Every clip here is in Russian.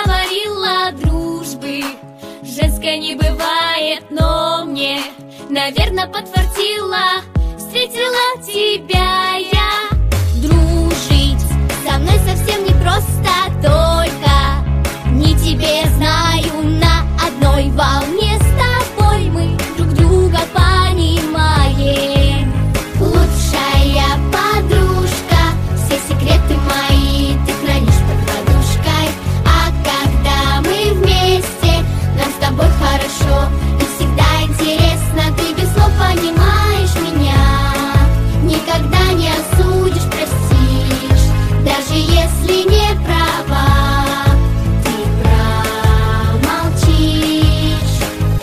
говорила, дружбы женской не бывает, но мне, наверное, подфартило, встретила тебя я. Дружить со мной совсем не просто, только не тебе, знаю, на одной волне с тобой мы друг друга понимаем. Лучшая подружка, все секреты мои ты хранишь под подушкой. А когда мы вместе, нам с тобой хорошо и всегда интересно. Ты без слов понимаешь меня, никогда не осудишь, простишь, даже если не права, ты промолчишь.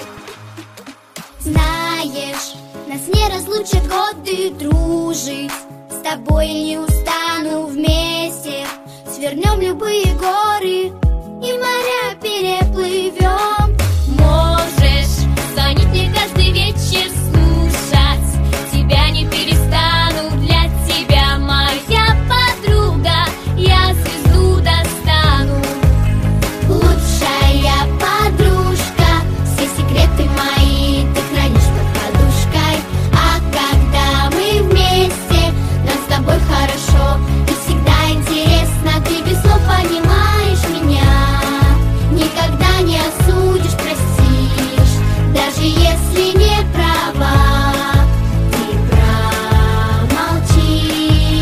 Знаешь, нас не разлучат годы, дружить с тобой не устану вместе. Свернем любые горы и моря переплывем. Можешь звонить мне каждый вечер, слушать тебя не перестану. Для тебя моя подруга, я звезду достану. Лучшая подружка, все секреты мои ты хранишь под подушкой. А когда мы вместе, нам с тобой хорошо и всегда интересно. Ты без слов понимаешь меня, никогда не осудишь, простишь, даже если не права, ты промолчишь.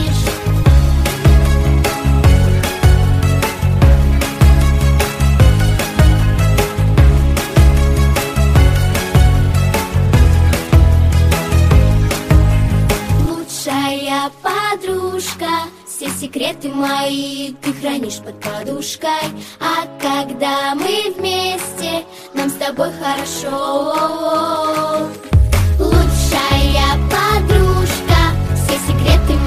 Лучшая подружка, все секреты мои ты хранишь под подушкой. А когда мы вместе, нам с тобой хорошо. Лучшая подружка, все секреты